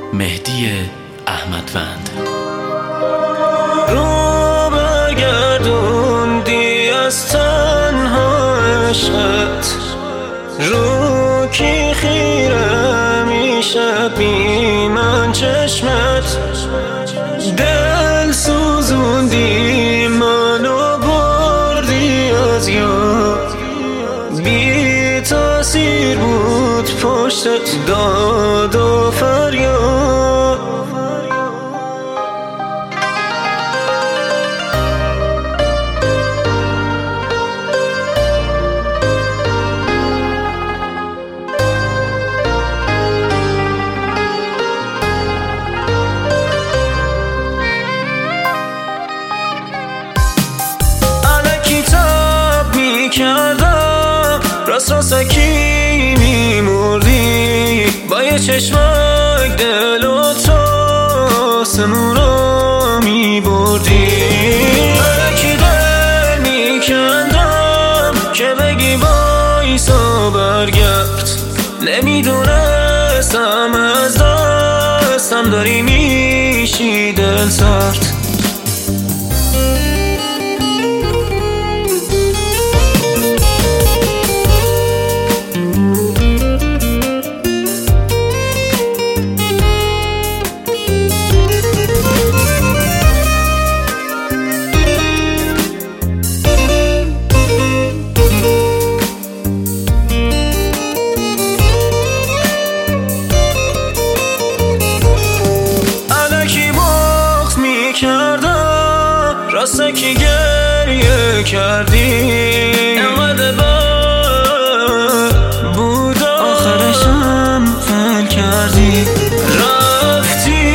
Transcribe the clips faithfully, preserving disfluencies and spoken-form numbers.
مهدی احمدوند. رو برگردوندی از تنها عشقت، رو کی خیره میشه بی من چشمت، دل سوزوندی منو بردی از یاد، بی تاثیر بود پشتت داد و فریاد. کردم راست راستکی میمردی، با یه چشمک دل و تو آسمون رو میبردی. الکی دل میکندم که بگی بایسا برگرد، نمیدونستم از دستم داری میشی دل سرد. راسته که گریه کردی انقدر بد بود آخرشم فل کردی، رفتی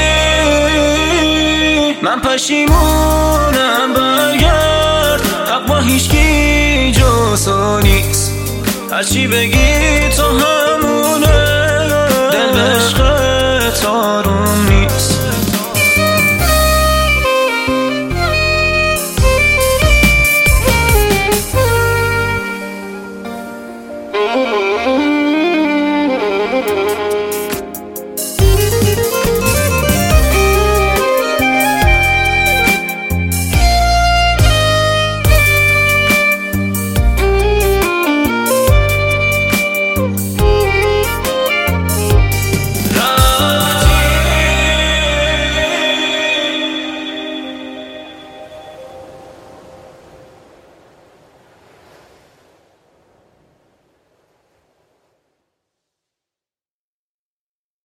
من پشیمونم برگرد، حق با هیچکی جز تو نیست، هرچی بگی تو هم